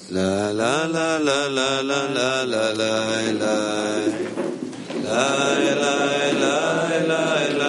La la la la la la la la la la la la la la la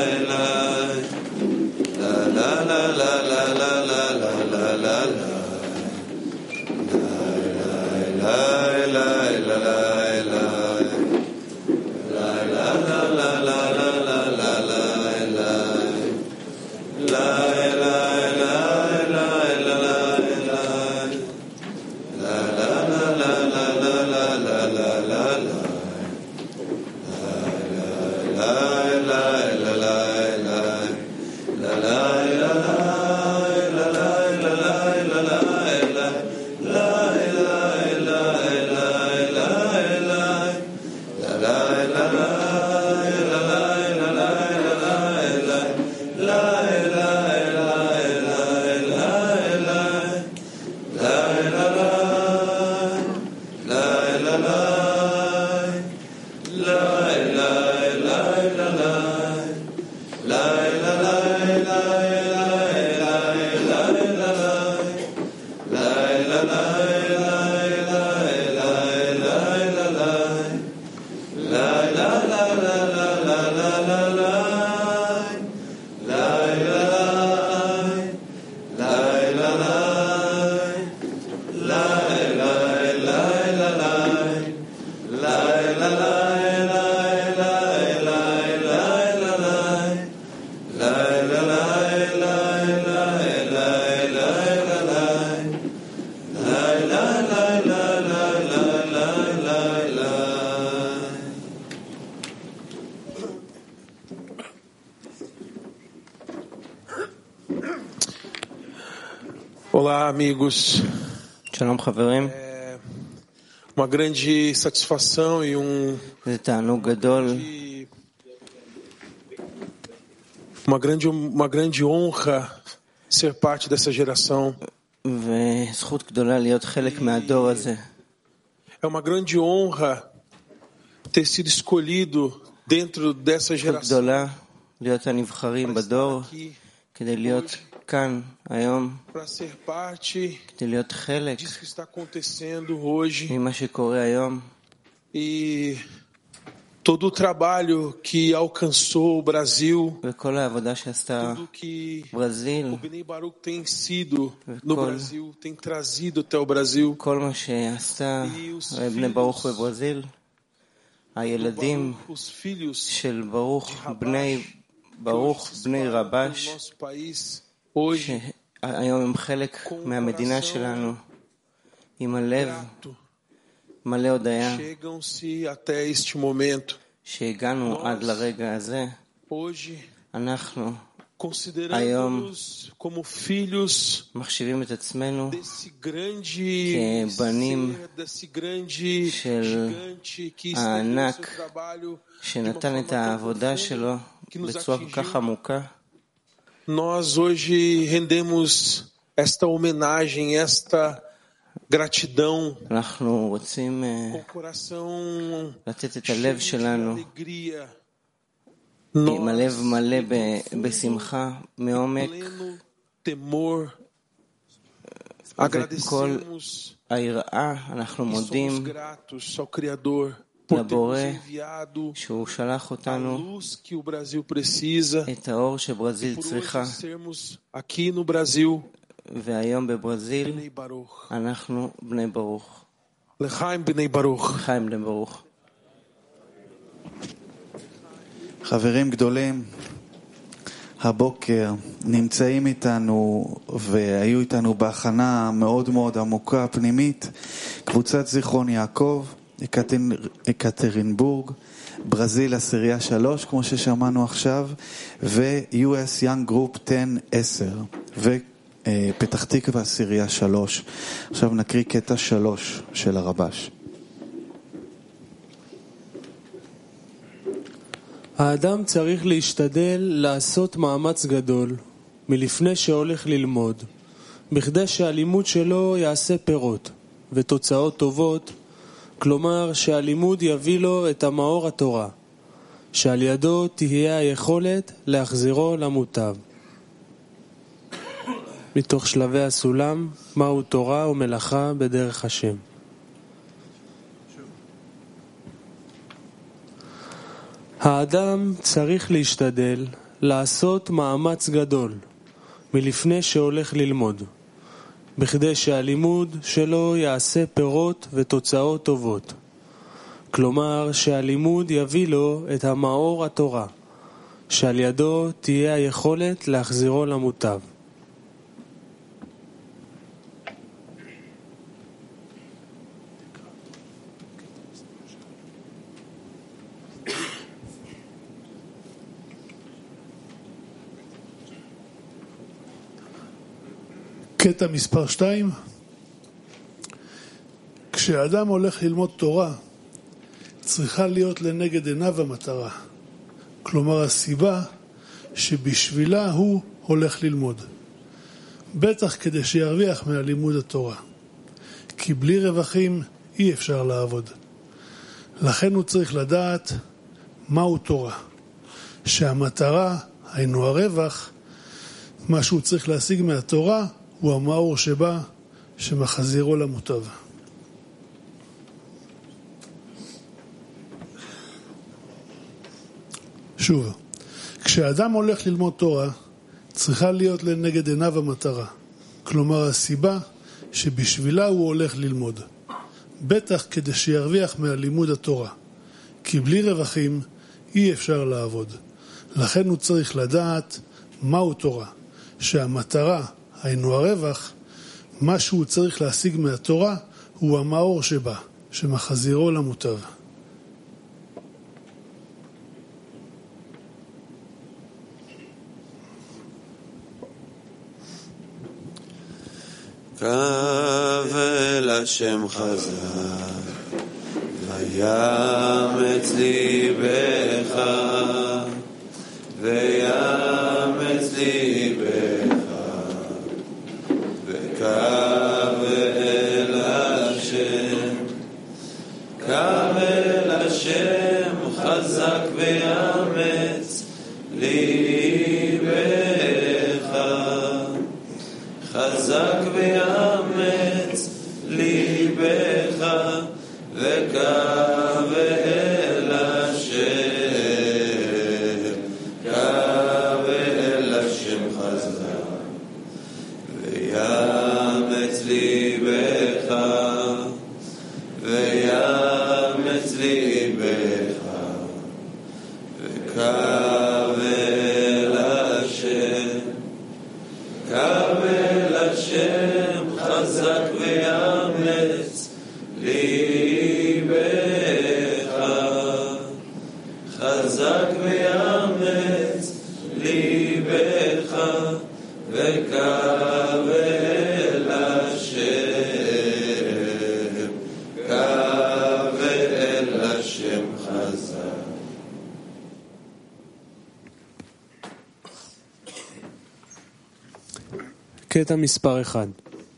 Olá, amigos. Shalom, חברים. Uma grande satisfação e זה תענוג גדול. uma grande honra ser parte dessa geração. וזכות גדולה להיות חלק מהדור הזה. É uma grande honra ter sido escolhido dentro dessa זכות geração. גדולה להיות הנבחרים בדור כדי להיות כאן היום, כדי להיות חלק ממה שקורה היום. Todo o trabalho que alcançou o Brasil, וכל העבודה שעשתה ברזיל, o Bnei Baruch tem sido no Brasil, tem trazido até o Brasil. כל מה שעשתה בני ברוך בברזיל, הילדים של ברוך, בני רבש, שהיום הם חלק מהמדינה שלנו, עם הלב מלא הודיה שהגענו עד לרגע הזה. אנחנו היום מחשיבים את עצמנו כבנים של הענק שנתן את העבודה שלו בצורה כל כך עמוקה. Nós hoje rendemos esta homenagem, esta gratidão אנחנו רוצים לתת את הלב שלנו עם הלב מלא בשמחה, מעומק וכל היראה. אנחנו מודים לבורא שהוא שלח אותנו את האור שברזיל צריכה, והיום בברזיל אנחנו בני ברוך. לחיים בני ברוך. לחיים בני ברוך. חברים גדולים, הבוקר נמצאים איתנו והיו איתנו בהכנה מאוד מאוד עמוקה פנימית קבוצת זיכרון יעקב, יקטרינבורג, ברזיל עשירייה 3 כמו ששמענו עכשיו, ו-US Young Group 10 ופתח תקווה עשירייה 3. עכשיו נקריא קטע 3 של הרבש. האדם צריך להשתדל לעשות מאמץ גדול מלפני שהולך ללמוד, בכדי שהלימוד שלו יעשה פירות ותוצאות טובות, כלומר שהלימוד יביא לו את המאור התורה, שעל ידו תהיה היכולת להחזירו למוטב. מתוך שלבי הסולם, מהו תורה ומלאכה בדרך השם. האדם צריך להשתדל לעשות מאמץ גדול מלפני שהולך ללמוד, בכדי שהלימוד שלו יעשה פירות ותוצאות טובות. כלומר שהלימוד יביא לו את המאור התורה, שעל ידו תהיה היכולת להחזירו למוטב. קטע מספר 2. כשאדם הולך ללמוד תורה, צריכה להיות לנגד עיניו המטרה. כלומר הסיבה שבשבילה הוא הולך ללמוד. בטח כדי שירוויח מהלימוד התורה. כי בלי רווחים אי אפשר לעבוד. לכן הוא צריך לדעת מהו תורה. שהמטרה, היינו הרווח, מה שהוא צריך להשיג מהתורה, הוא המאור שבא, שמחזירו למוטב. שוב, כשאדם הולך ללמוד תורה, צריכה להיות לנגד עיניו המטרה. כלומר הסיבה שבשבילה הוא הולך ללמוד. בטח כדי שירוויח מהלימוד התורה. כי בלי רווחים אי אפשר לעבוד. לכן הוא צריך לדעת מהו תורה. שהמטרה, היינו הרווח, מה שהוא צריך להשיג מהתורה הוא המאור שבא, שמחזירו למוטב. קבל השם חזק, ויאמץ ליבך, ויאמץ ליבך, וקבל השם, קבל השם חזק ויאמץ ליבך, חזק ויאמץ ליבך, וקבל השם, קבל השם חזק ויאמץ ליבך, ויאמץ ליבך, וקבל השם, קבל השם חזק ויאמץ ליבך, חזק ויאמץ ליבך, וקבל השם, קבל השם חזק. קטע מספר 1.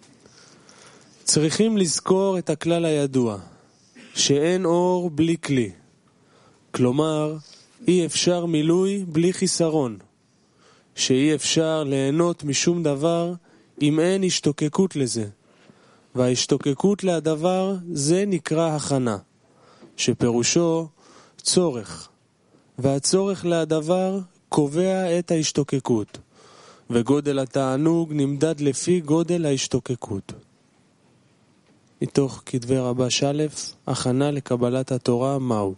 צריכים לזכור את הכלל הידוע, שאין אור בלי כלי. כלומר, אי אפשר מילוי בלי חיסרון. שאי אפשר ליהנות משום דבר אם אין השתוקקות לזה. וההשתוקקות לדבר זה נקרא הכנה, שפירושו צורך. והצורך לדבר קובע את ההשתוקקות. וגודל התענוג נמדד לפי גודל ההשתוקקות. מתוך כתבי רבש א', הכנה לקבלת התורה מהו.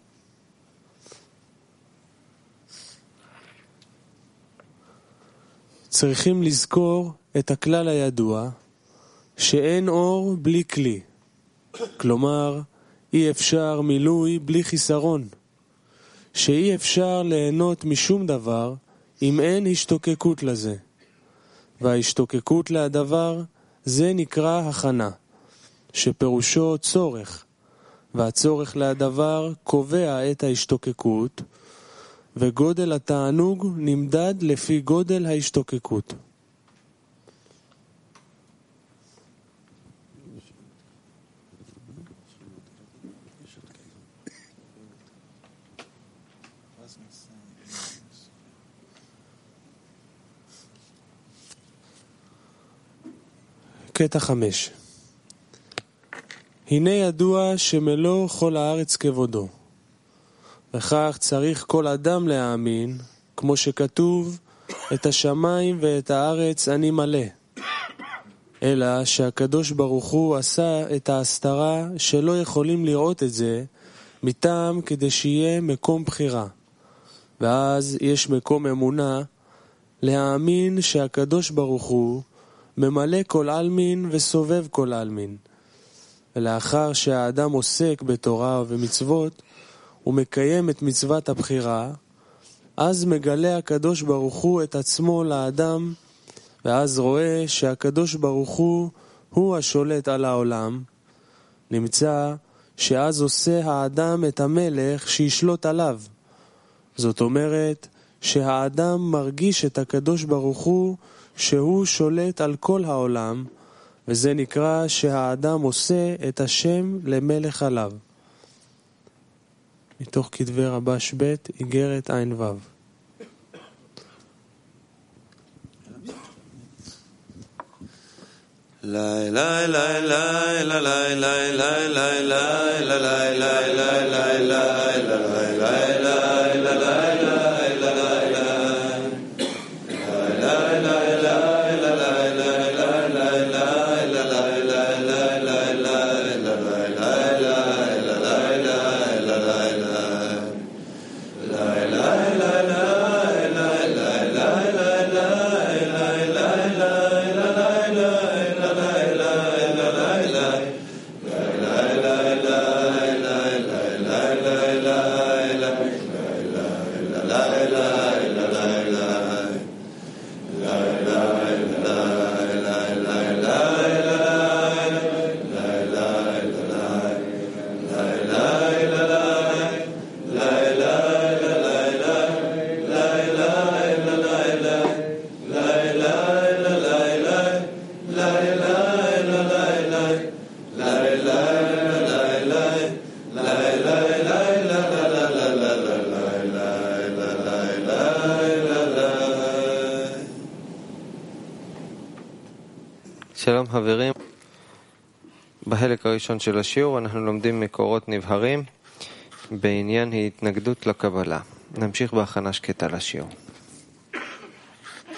צריכים לזכור את הכלל הידוע שאין אור בלי כלי. כלומר, אי אפשר מילוי בלי חיסרון. שאי אפשר ליהנות משום דבר אם אין השתוקקות לזה. וההשתוקקות לדבר זה נקרא הכנה, שפירושו צורך, והצורך לדבר קובע את ההשתוקקות, וגודל התענוג נמדד לפי גודל ההשתוקקות. קטע 5. הנה ידוע שמלוא כל הארץ כבודו, וכך צריך כל אדם להאמין, כמו שכתוב, את השמיים ואת הארץ אני מלא. אלא שהקדוש ברוך הוא עשה את ההסתרה שלא יכולים לראות את זה, מטעם כדי שיהיה מקום בחירה. ואז יש מקום אמונה, להאמין שהקדוש ברוך הוא ממלא כל אלמין וסובב כל אלמין. ולאחר שהאדם עוסק בתורה ומצוות, הוא מקיים את מצוות הבחירה, אז מגלה הקדוש ברוך הוא את עצמו לאדם, ואז רואה שהקדוש ברוך הוא השולט על העולם. נמצא שאז עושה האדם את המלך שישלוט עליו. זאת אומרת שהאדם מרגיש את הקדוש ברוך הוא שהוא שולט על כל העולם, וזה נקרא שהאדם עושה את השם למלך עליו. מתוך כתבי רבש ב' איגרת עין ו'. La la la la la la la la la la la la la la שלום חברים, בחלק הראשון של השיעור אנחנו לומדים מקורות נבהרים בעניין התנגדות לקבלה. נמשיך בהכנה שקטה לשיעור.